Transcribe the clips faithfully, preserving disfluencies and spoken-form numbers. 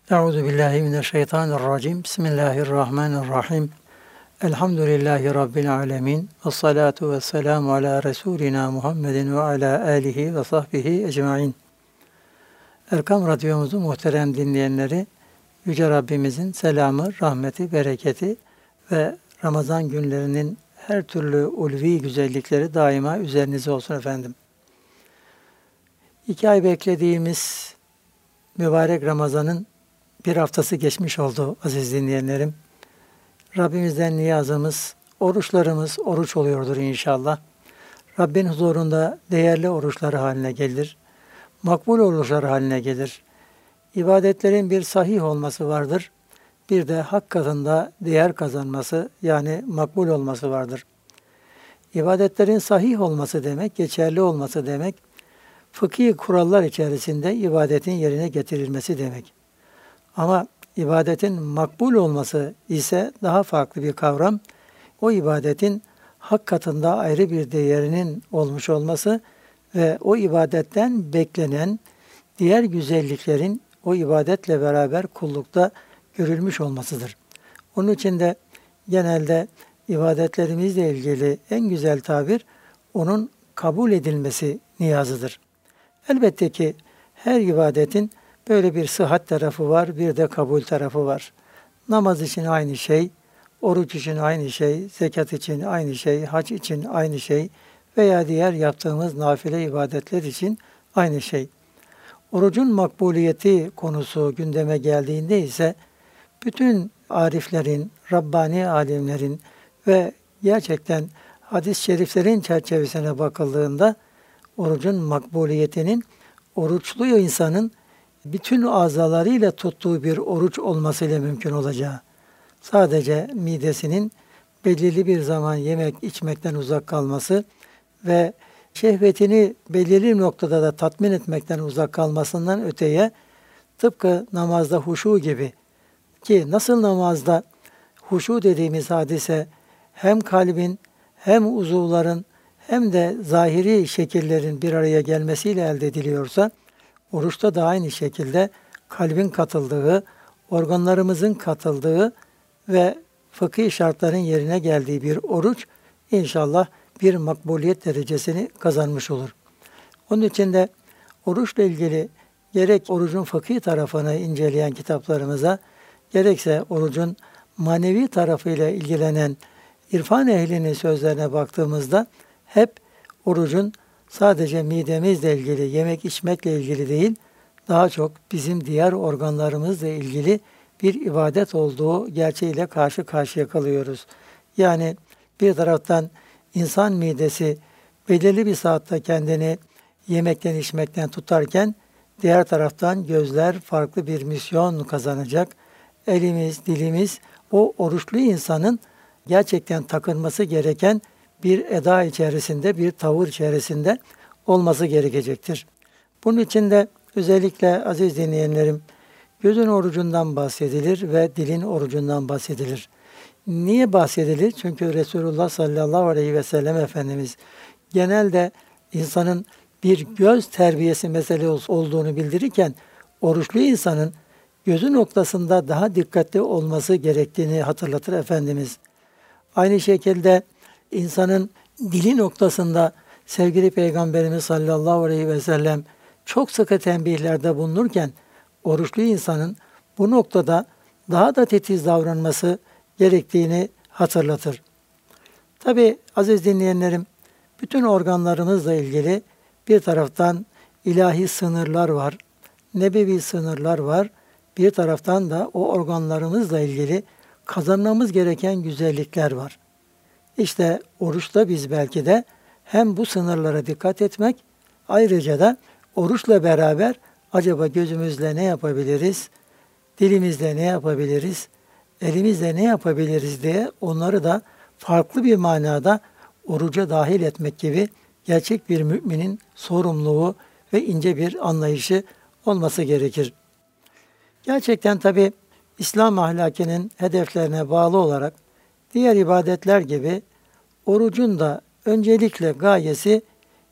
Euzu billahi mineşşeytanirracim. Bismillahirrahmanirrahim. Elhamdülillahi rabbil alamin. Ves salatu vesselamu ala resulina Muhammedin ve ala alihi ve sahbihi ecmaîn. Erkam Radyomuzun muhterem dinleyenleri, Yüce Rabbimizin selamı, rahmeti, bereketi ve Ramazan günlerinin her türlü ulvi güzellikleri daima üzerinize olsun efendim. İki ay beklediğimiz mübarek Ramazan'ın bir haftası geçmiş oldu aziz dinleyenlerim. Rabbimizden niyazımız, oruçlarımız oruç oluyordur inşallah. Rabbin huzurunda değerli oruçları haline gelir. Makbul oruçlar haline gelir. İbadetlerin bir sahih olması vardır. Bir de hak katında değer kazanması, yani makbul olması vardır. İbadetlerin sahih olması demek, geçerli olması demek, fıkhi kurallar içerisinde ibadetin yerine getirilmesi demek. Ama ibadetin makbul olması ise daha farklı bir kavram. O ibadetin hak katında ayrı bir değerinin olmuş olması ve o ibadetten beklenen diğer güzelliklerin o ibadetle beraber kullukta görülmüş olmasıdır. Onun için de genelde ibadetlerimizle ilgili en güzel tabir onun kabul edilmesi niyazıdır. Elbette ki her ibadetin böyle bir sıhhat tarafı var, bir de kabul tarafı var. Namaz için aynı şey, oruç için aynı şey, zekat için aynı şey, hac için aynı şey veya diğer yaptığımız nafile ibadetler için aynı şey. Orucun makbuliyeti konusu gündeme geldiğinde ise bütün ariflerin, Rabbani alimlerin ve gerçekten hadis-i şeriflerin çerçevesine bakıldığında orucun makbuliyetinin oruçlu insanın bütün azalarıyla tuttuğu bir oruç olmasıyla mümkün olacağı, sadece midesinin belirli bir zaman yemek içmekten uzak kalması ve şehvetini belirli bir noktada da tatmin etmekten uzak kalmasından öteye, tıpkı namazda huşu gibi, ki nasıl namazda huşu dediğimiz hadise hem kalbin hem uzuvların hem de zahiri şekillerin bir araya gelmesiyle elde ediliyorsa, oruçta da aynı şekilde kalbin katıldığı, organlarımızın katıldığı ve fıkhi şartların yerine geldiği bir oruç inşallah bir makbuliyet derecesini kazanmış olur. Onun için de oruçla ilgili gerek orucun fıkhi tarafını inceleyen kitaplarımıza, gerekse orucun manevi tarafıyla ilgilenen irfan ehlinin sözlerine baktığımızda hep orucun sadece midemizle ilgili, yemek içmekle ilgili değil, daha çok bizim diğer organlarımızla ilgili bir ibadet olduğu gerçeğiyle karşı karşıya kalıyoruz. Yani bir taraftan insan midesi belirli bir saatte kendini yemekten içmekten tutarken, diğer taraftan gözler farklı bir misyon kazanacak. Elimiz, dilimiz o oruçlu insanın gerçekten takınması gereken bir eda içerisinde, bir tavır içerisinde olması gerekecektir. Bunun için de özellikle aziz dinleyenlerim, gözün orucundan bahsedilir ve dilin orucundan bahsedilir. Niye bahsedilir? Çünkü Resulullah sallallahu aleyhi ve sellem Efendimiz genelde insanın bir göz terbiyesi meselesi olduğunu bildirirken, oruçlu insanın gözü noktasında daha dikkatli olması gerektiğini hatırlatır Efendimiz. Aynı şekilde insanın dili noktasında sevgili Peygamberimiz sallallahu aleyhi ve sellem çok sıkı tembihlerde bulunurken, oruçlu insanın bu noktada daha da titiz davranması gerektiğini hatırlatır. Tabi aziz dinleyenlerim, bütün organlarımızla ilgili bir taraftan ilahi sınırlar var, nebevi sınırlar var, bir taraftan da o organlarımızla ilgili kazanmamız gereken güzellikler var. İşte oruçta biz belki de hem bu sınırlara dikkat etmek, ayrıca da oruçla beraber acaba gözümüzle ne yapabiliriz, dilimizle ne yapabiliriz, elimizle ne yapabiliriz diye onları da farklı bir manada oruca dahil etmek gibi gerçek bir müminin sorumluluğu ve ince bir anlayışı olması gerekir. Gerçekten tabi İslam ahlakının hedeflerine bağlı olarak diğer ibadetler gibi orucun da öncelikle gayesi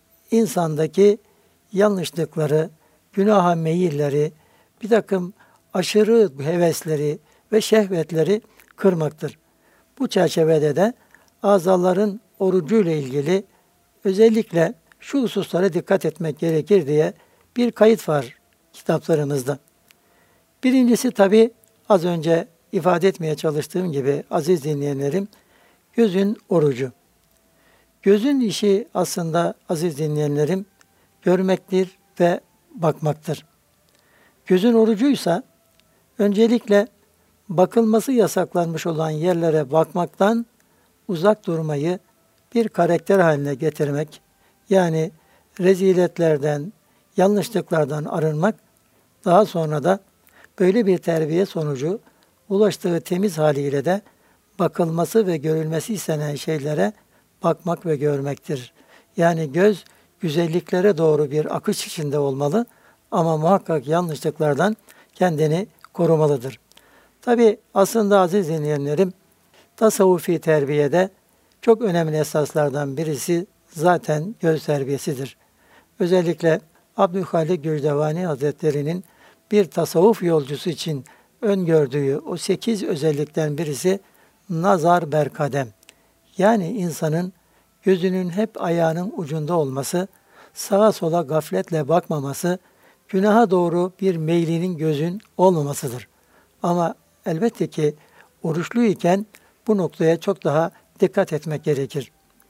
insandaki yanlışlıkları, günaha meyilleri, bir takım aşırı hevesleri ve şehvetleri kırmaktır. Bu çerçevede de azaların orucuyla ilgili özellikle şu hususlara dikkat etmek gerekir diye bir kayıt var kitaplarımızda. Birincisi tabi az önce ifade etmeye çalıştığım gibi aziz dinleyenlerim, gözün orucu. Gözün işi aslında aziz dinleyenlerim görmektir ve bakmaktır. Gözün orucuysa öncelikle bakılması yasaklanmış olan yerlere bakmaktan uzak durmayı bir karakter haline getirmek, yani reziletlerden, yanlışlıklardan arınmak, daha sonra da böyle bir terbiye sonucu ulaştığı temiz haliyle de bakılması ve görülmesi istenen şeylere bakmak ve görmektir. Yani göz güzelliklere doğru bir akış içinde olmalı ama muhakkak yanlışlıklardan kendini korumalıdır. Tabi aslında aziz dinleyenlerim, tasavvufi terbiyede çok önemli esaslardan birisi zaten göz terbiyesidir. Özellikle Abdülhalik Gücdevani Hazretleri'nin bir tasavvuf yolcusu için öngördüğü o sekiz özellikten birisi nazar berkadem. Yani insanın gözünün hep ayağının ucunda olması, sağa sola gafletle bakmaması, günaha doğru bir meylinin gözün olmamasıdır. Ama elbette ki oruçluyken bu noktaya çok daha dikkat etmek gerekir.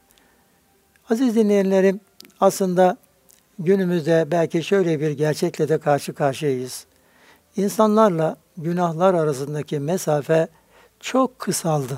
Aziz dinleyenlerim, aslında günümüzde belki şöyle bir gerçekle de karşı karşıyayız. İnsanlarla günahlar arasındaki mesafe çok kısaldı.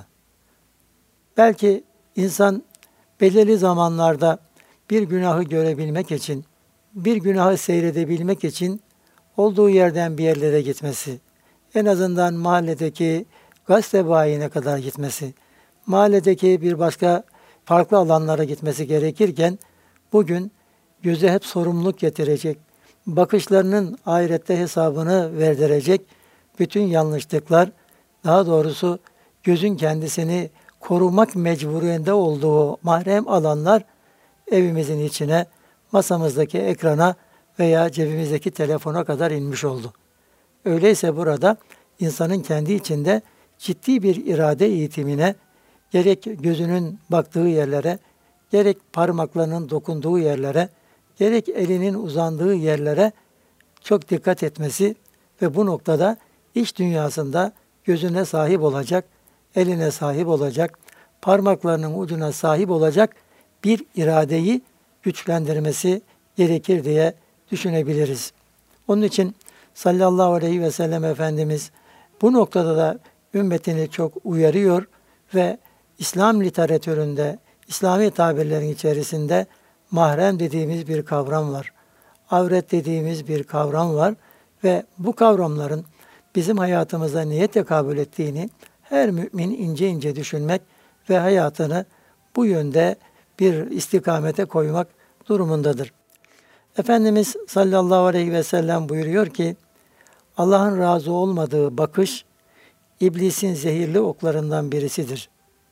Belki insan belirli zamanlarda bir günahı görebilmek için, bir günahı seyredebilmek için olduğu yerden bir yerlere gitmesi, en azından mahalledeki gazete bayine kadar gitmesi, mahalledeki bir başka farklı alanlara gitmesi gerekirken, bugün göze hep sorumluluk getirecek, bakışlarının ahirette hesabını verdirecek bütün yanlışlıklar, daha doğrusu gözün kendisini korumak mecburiyetinde olduğu mahrem alanlar evimizin içine, masamızdaki ekrana veya cebimizdeki telefona kadar inmiş oldu. Öyleyse burada insanın kendi içinde ciddi bir irade eğitimine, gerek gözünün baktığı yerlere, gerek parmaklarının dokunduğu yerlere, gerek elinin uzandığı yerlere çok dikkat etmesi ve bu noktada iç dünyasında gözüne sahip olacak, eline sahip olacak, parmaklarının ucuna sahip olacak bir iradeyi güçlendirmesi gerekir diye düşünebiliriz. Onun için sallallahu aleyhi ve sellem Efendimiz bu noktada da ümmetini çok uyarıyor ve İslam literatüründe, İslami tabirlerin içerisinde mahrem dediğimiz bir kavram var. Avret dediğimiz bir kavram var ve bu kavramların bizim hayatımıza neye tekabül ettiğini her mümin ince ince düşünmek ve hayatını bu yönde bir istikamete koymak durumundadır. Efendimiz sallallahu aleyhi ve sellem buyuruyor ki, Allah'ın razı olmadığı bakış, iblisin zehirli oklarından birisidir.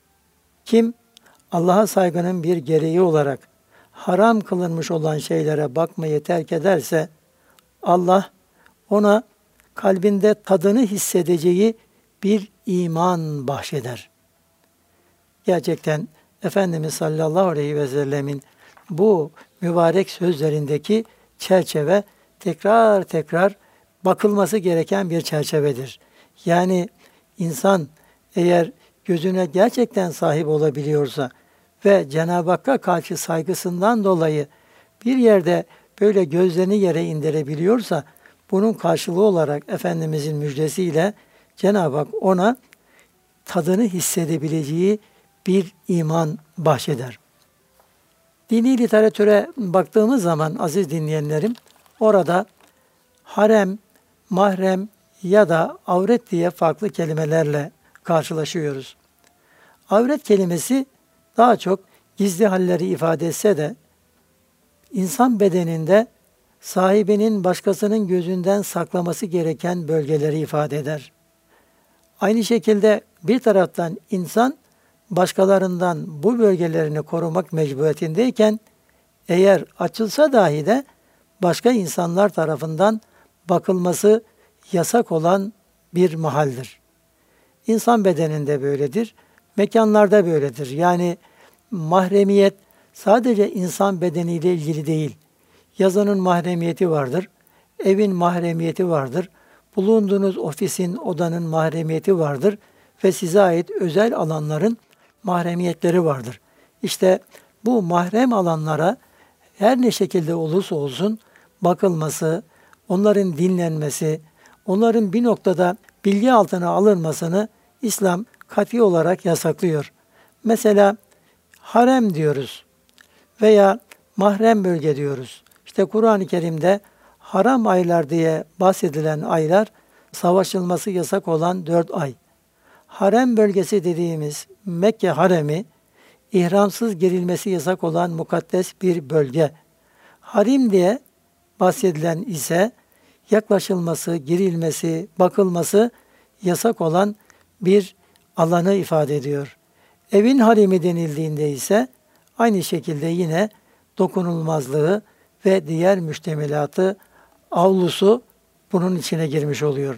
Kim, Allah'a saygının bir gereği olarak haram kılınmış olan şeylere bakmayı terk ederse, Allah ona kalbinde tadını hissedeceği bir iman bahşeder. Gerçekten Efendimiz sallallahu aleyhi ve sellemin bu mübarek sözlerindeki çerçeve tekrar tekrar bakılması gereken bir çerçevedir. Yani insan eğer gözüne gerçekten sahip olabiliyorsa ve Cenab-ı Hakk'a karşı saygısından dolayı bir yerde böyle gözlerini yere indirebiliyorsa, bunun karşılığı olarak Efendimizin müjdesiyle Cenab-ı Hak ona tadını hissedebileceği bir iman bahşeder. Dini literatüre baktığımız zaman aziz dinleyenlerim, orada harem, mahrem ya da avret diye farklı kelimelerle karşılaşıyoruz. Avret kelimesi daha çok gizli halleri ifade etse de insan bedeninde sahibinin başkasının gözünden saklaması gereken bölgeleri ifade eder. Aynı şekilde bir taraftan insan başkalarından bu bölgelerini korumak mecburiyetindeyken eğer açılsa dahi de başka insanlar tarafından bakılması yasak olan bir mahaldir. İnsan bedeninde böyledir, mekanlarda böyledir. Yani mahremiyet sadece insan bedeniyle ilgili değil. Yazının mahremiyeti vardır, evin mahremiyeti vardır, bulunduğunuz ofisin, odanın mahremiyeti vardır ve size ait özel alanların mahremiyetleri vardır. İşte bu mahrem alanlara her ne şekilde olursa olsun bakılması, onların dinlenmesi, onların bir noktada bilgi altına alınmasını İslam kat'i olarak yasaklıyor. Mesela harem diyoruz veya mahrem bölge diyoruz. İşte Kur'an-ı Kerim'de haram aylar diye bahsedilen aylar savaşılması yasak olan dört ay. Harem bölgesi dediğimiz Mekke haremi ihramsız girilmesi yasak olan mukaddes bir bölge. Harim diye bahsedilen ise yaklaşılması, girilmesi, bakılması yasak olan bir alanı ifade ediyor. Evin harimi denildiğinde ise aynı şekilde yine dokunulmazlığı ve diğer müştemilatı, avlusu bunun içine girmiş oluyor.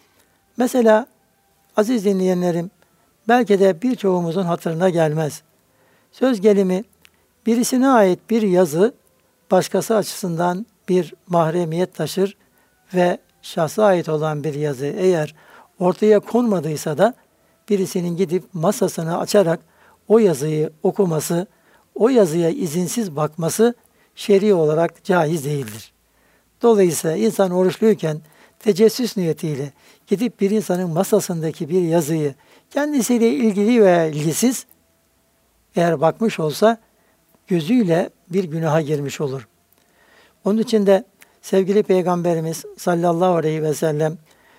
Mesela aziz dinleyenlerim, belki de birçoğumuzun hatırına gelmez. Söz gelimi birisine ait bir yazı başkası açısından bir mahremiyet taşır ve şahsa ait olan bir yazı eğer ortaya konmadıysa da birisinin gidip masasını açarak o yazıyı okuması, o yazıya izinsiz bakması şer'i olarak caiz değildir. Dolayısıyla insan oruçluyken tecessüs niyetiyle gidip bir insanın masasındaki bir yazıyı kendisiyle ilgili veya ilgisiz eğer bakmış olsa gözüyle bir günaha girmiş olur. Onun için de sevgili Peygamberimiz sallallahu aleyhi ve sellem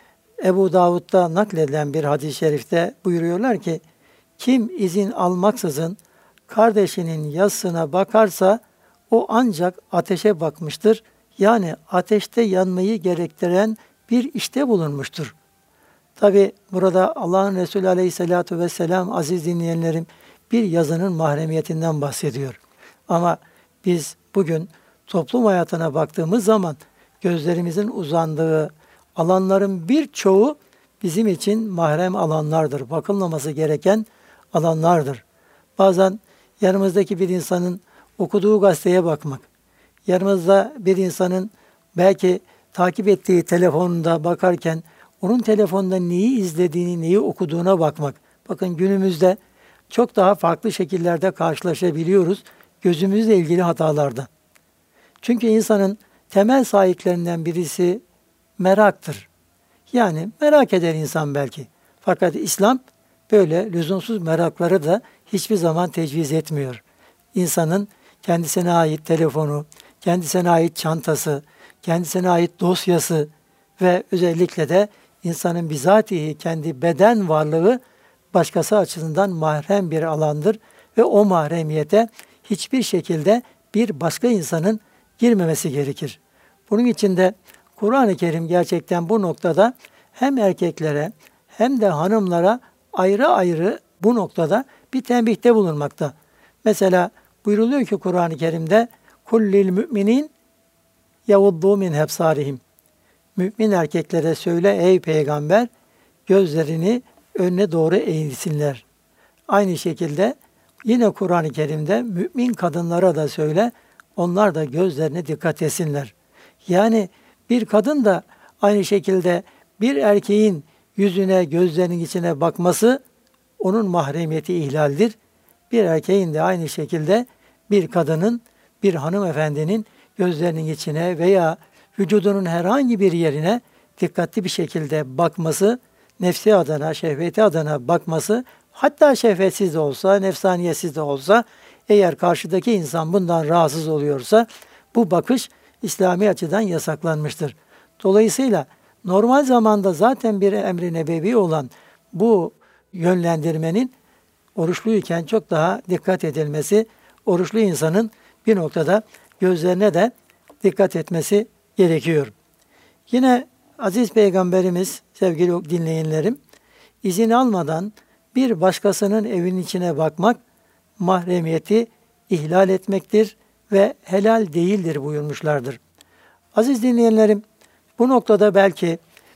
Ebu Davud'da nakledilen bir hadis-i şerifte buyuruyorlar ki kim izin almaksızın kardeşinin yazısına bakarsa o ancak ateşe bakmıştır. Yani ateşte yanmayı gerektiren bir işte bulunmuştur. Tabi burada Allah'ın Resulü aleyhissalatu vesselam aziz dinleyenlerim bir yazının mahremiyetinden bahsediyor. Ama biz bugün toplum hayatına baktığımız zaman gözlerimizin uzandığı alanların birçoğu bizim için mahrem alanlardır. Bakılmaması gereken alanlardır. Bazen yanımızdaki bir insanın okuduğu gazeteye bakmak, yanımızda bir insanın belki takip ettiği telefonunda bakarken onun telefonda neyi izlediğini, neyi okuduğuna bakmak. Bakın günümüzde çok daha farklı şekillerde karşılaşabiliyoruz gözümüzle ilgili hatalarda. Çünkü insanın temel sahiplerinden birisi meraktır. Yani merak eder insan belki. Fakat İslam böyle lüzumsuz merakları da hiçbir zaman tecviz etmiyor. İnsanın kendisine ait telefonu, kendisine ait çantası, kendisine ait dosyası ve özellikle de insanın bizatihi kendi beden varlığı başkası açısından mahrem bir alandır ve o mahremiyete hiçbir şekilde bir başka insanın girmemesi gerekir. Bunun için de Kur'an-ı Kerim gerçekten bu noktada hem erkeklere hem de hanımlara ayrı ayrı bu noktada bir tembihte bulunmakta. Mesela buyruluyor ki Kur'an-ı Kerim'de kullil müminin yavuddu min hebsarihim. Mümin erkeklere söyle ey peygamber gözlerini önüne doğru eğilsinler. Aynı şekilde yine Kur'an-ı Kerim'de mümin kadınlara da söyle onlar da gözlerine dikkat etsinler. Yani bir kadın da aynı şekilde bir erkeğin yüzüne, gözlerinin içine bakması onun mahremiyeti ihlaldir. Bir erkeğin de aynı şekilde bir kadının, bir hanımefendinin gözlerinin içine veya vücudunun herhangi bir yerine dikkatli bir şekilde bakması, nefsi adına, şehveti adına bakması, hatta şehvetsiz de olsa, nefsaniyetsiz de olsa, eğer karşıdaki insan bundan rahatsız oluyorsa, bu bakış İslami açıdan yasaklanmıştır. Dolayısıyla normal zamanda zaten bir emri nebevi olan bu yönlendirmenin oruçluyken çok daha dikkat edilmesi, oruçlu insanın bir noktada gözlerine de dikkat etmesi gerekiyor. Yine aziz Peygamberimiz, sevgili dinleyenlerim, izin almadan bir başkasının evinin içine bakmak mahremiyeti ihlal etmektir ve helal değildir buyurmuşlardır. Aziz dinleyenlerim, bu noktada belki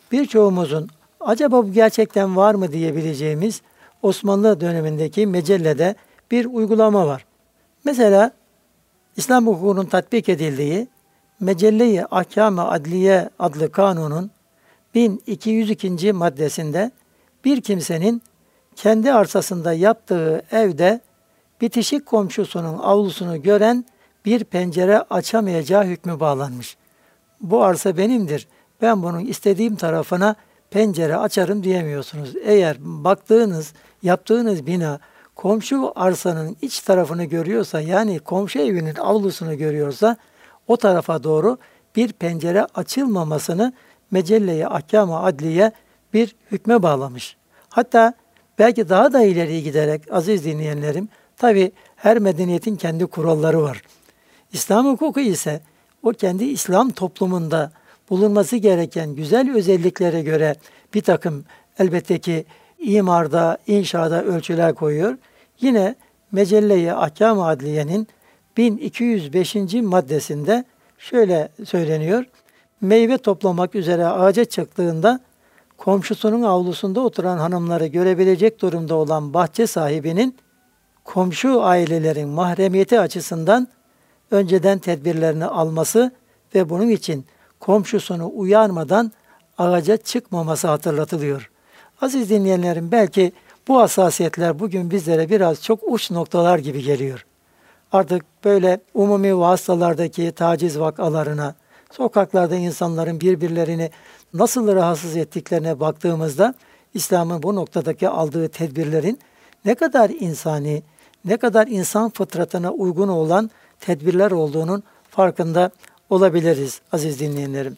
birçoğumuzun acaba bu gerçekten var mı diyebileceğimiz Osmanlı dönemindeki mecellede bir uygulama var. Mesela İslam hukukunun tatbik edildiği Mecelle-i Ahkâm-ı Adliye adlı kanunun bin iki yüz ikinci maddesinde bir kimsenin kendi arsasında yaptığı evde bitişik komşusunun avlusunu gören bir pencere açamayacağı hükmü bağlanmış. Bu arsa benimdir, ben bunun istediğim tarafına pencere açarım diyemiyorsunuz. Eğer baktığınız, yaptığınız bina komşu arsanın iç tarafını görüyorsa, yani komşu evinin avlusunu görüyorsa, o tarafa doğru bir pencere açılmamasını Mecelle-i Ahkâm-ı Adliye bir hükme bağlamış. Hatta belki daha da ileriye giderek aziz dinleyenlerim, tabi her medeniyetin kendi kuralları var. İslam hukuku ise o kendi İslam toplumunda bulunması gereken güzel özelliklere göre bir takım elbette ki imarda, inşada ölçüler koyuyor. Yine Mecelle-i Ahkâm-ı Adliye'nin bin iki yüz beşinci maddesinde şöyle söyleniyor. Meyve toplamak üzere ağaca çıktığında komşusunun avlusunda oturan hanımları görebilecek durumda olan bahçe sahibinin komşu ailelerin mahremiyeti açısından önceden tedbirlerini alması ve bunun için komşusunu uyarmadan ağaca çıkmaması hatırlatılıyor. Aziz dinleyenlerim, belki bu hassasiyetler bugün bizlere biraz çok uç noktalar gibi geliyor. Artık böyle umumi vasıtalardaki taciz vakalarına, sokaklarda insanların birbirlerini nasıl rahatsız ettiklerine baktığımızda İslam'ın bu noktadaki aldığı tedbirlerin ne kadar insani, ne kadar insan fıtratına uygun olan tedbirler olduğunun farkında olabiliriz aziz dinleyenlerim.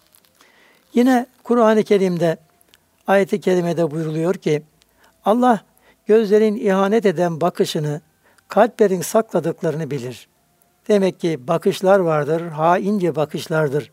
Yine Kur'an-ı Kerim'de, ayet-i kerimede buyruluyor ki, Allah gözlerin ihanet eden bakışını, kalplerin sakladıklarını bilir. Demek ki bakışlar vardır, haince bakışlardır.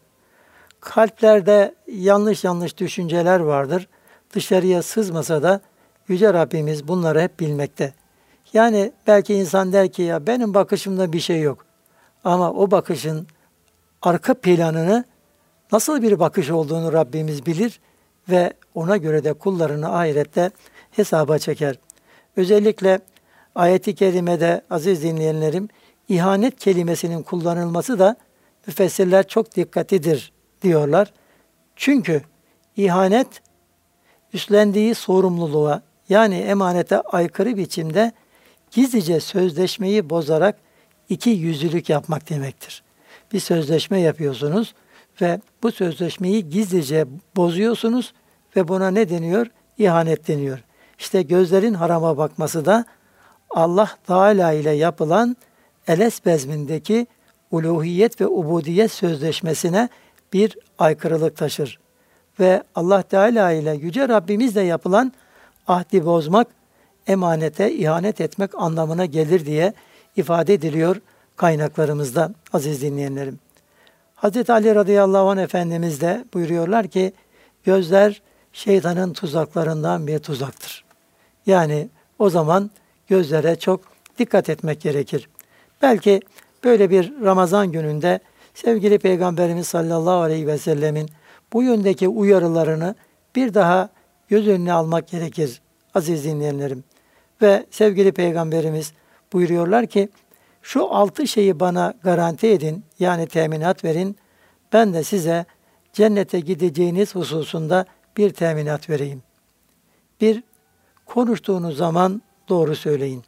Kalplerde yanlış yanlış düşünceler vardır. Dışarıya sızmasa da Yüce Rabbimiz bunları hep bilmekte. Yani belki insan der ki ya benim bakışımda bir şey yok. Ama o bakışın arka planını, nasıl bir bakış olduğunu Rabbimiz bilir ve ona göre de kullarını ahirette hesaba çeker. Özellikle ayet-i kerimede aziz dinleyenlerim, ihanet kelimesinin kullanılması da müfessirler çok dikkatlidir diyorlar. Çünkü ihanet üstlendiği sorumluluğa, yani emanete aykırı biçimde gizlice sözleşmeyi bozarak iki yüzlülük yapmak demektir. Bir sözleşme yapıyorsunuz ve bu sözleşmeyi gizlice bozuyorsunuz ve buna ne deniyor? İhanet deniyor. İşte gözlerin harama bakması da Allah Teala ile yapılan Eles bezmindeki uluhiyet ve ubudiyet sözleşmesine bir aykırılık taşır. Ve Allah Teala ile Yüce Rabbimizle yapılan ahdi bozmak, emanete ihanet etmek anlamına gelir diye ifade ediliyor kaynaklarımızda aziz dinleyenlerim. Hazreti Ali radıyallahu anh Efendimiz de buyuruyorlar ki, gözler şeytanın tuzaklarından bir tuzaktır. Yani o zaman gözlere çok dikkat etmek gerekir. Belki böyle bir Ramazan gününde sevgili Peygamberimiz sallallahu aleyhi ve sellemin bu yöndeki uyarılarını bir daha göz önüne almak gerekir aziz dinleyenlerim. Ve sevgili Peygamberimiz buyuruyorlar ki, şu altı şeyi bana garanti edin, yani teminat verin, ben de size cennete gideceğiniz hususunda bir teminat vereyim. Bir, konuştuğunuz zaman doğru söyleyin.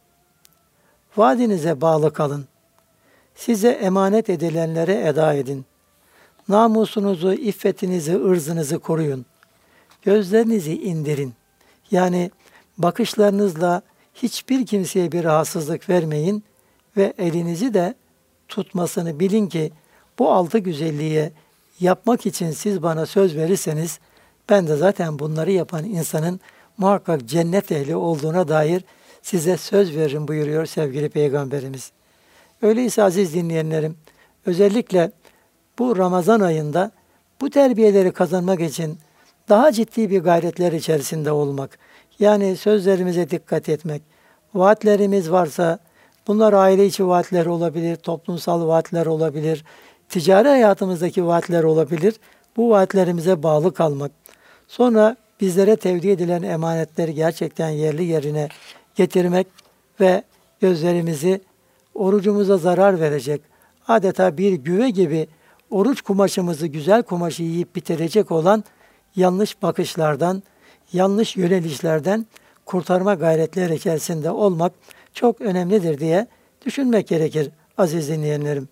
Vaadinize bağlı kalın. Size emanet edilenlere eda edin. Namusunuzu, iffetinizi, ırzınızı koruyun. Gözlerinizi indirin. Yani bakışlarınızla hiçbir kimseye bir rahatsızlık vermeyin ve elinizi de tutmasını bilin ki bu altı güzelliğe yapmak için siz bana söz verirseniz ben de zaten bunları yapan insanın muhakkak cennet ehli olduğuna dair size söz veririm buyuruyor sevgili Peygamberimiz. Öyleyse aziz dinleyenlerim, özellikle bu Ramazan ayında bu terbiyeleri kazanmak için daha ciddi bir gayretler içerisinde olmak, yani sözlerimize dikkat etmek, vaatlerimiz varsa bunlar aile içi vaatler olabilir, toplumsal vaatler olabilir, ticari hayatımızdaki vaatler olabilir. Bu vaatlerimize bağlı kalmak, Sonra bizlere tevdi edilen emanetleri gerçekten yerli yerine getirmek ve gözlerimizi orucumuza zarar verecek, adeta bir güve gibi oruç kumaşımızı, güzel kumaşı yiyip bitirecek olan yanlış bakışlardan, yanlış yönelişlerden kurtarma gayretleri içerisinde olmak çok önemlidir diye düşünmek gerekir aziz dinleyenlerim.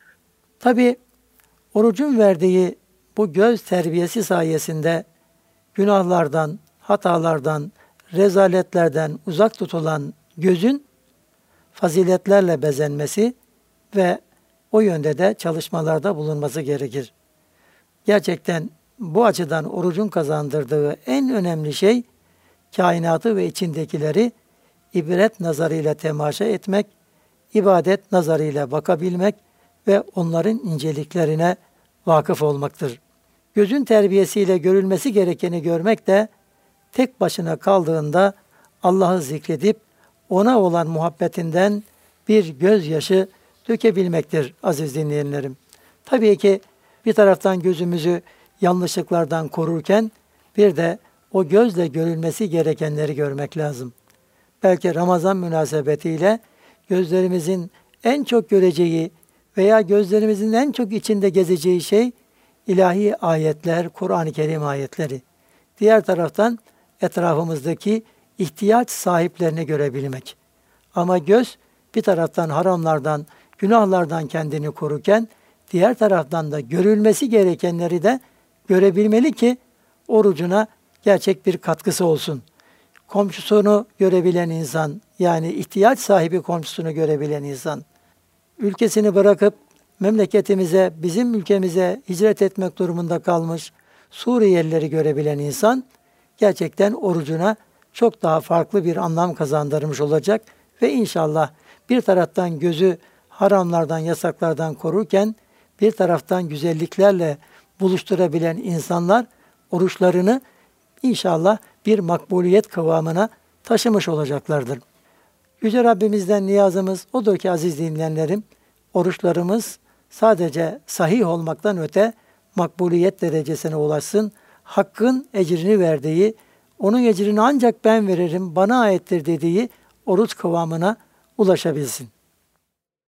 Tabi orucun verdiği bu göz terbiyesi sayesinde günahlardan, hatalardan, rezaletlerden uzak tutulan gözün faziletlerle bezenmesi ve o yönde de çalışmalarda bulunması gerekir. Gerçekten bu açıdan orucun kazandırdığı en önemli şey, kainatı ve içindekileri ibret nazarıyla temaşa etmek, ibadet nazarıyla bakabilmek ve onların inceliklerine vakıf olmaktır. Gözün terbiyesiyle görülmesi gerekeni görmek de tek başına kaldığında Allah'ı zikredip ona olan muhabbetinden bir gözyaşı dökebilmektir aziz dinleyenlerim. Tabii ki bir taraftan gözümüzü yanlışlıklardan korurken bir de o gözle görülmesi gerekenleri görmek lazım. Belki Ramazan münasebetiyle gözlerimizin en çok göreceği veya gözlerimizin en çok içinde gezeceği şey ilahi ayetler, Kur'an-ı Kerim ayetleri. Diğer taraftan etrafımızdaki ihtiyaç sahiplerini görebilmek. Ama göz bir taraftan haramlardan, günahlardan kendini korurken diğer taraftan da görülmesi gerekenleri de görebilmeli ki orucuna gerçek bir katkısı olsun. Komşusunu görebilen insan, yani ihtiyaç sahibi komşusunu görebilen insan, ülkesini bırakıp memleketimize, bizim ülkemize hicret etmek durumunda kalmış Suriyelileri görebilen insan, gerçekten orucuna çok daha farklı bir anlam kazandırmış olacak ve inşallah bir taraftan gözü haramlardan, yasaklardan korurken bir taraftan güzelliklerle buluşturabilen insanlar oruçlarını inşallah bir makbuliyet kıvamına taşımış olacaklardır. Yüce Rabbimizden niyazımız odur ki aziz dinleyenlerim, oruçlarımız sadece sahih olmaktan öte makbuliyet derecesine ulaşsın. Hakkın ecrini verdiği, onun ecrini ancak ben veririm, bana aittir dediği oruç kıvamına ulaşabilsin.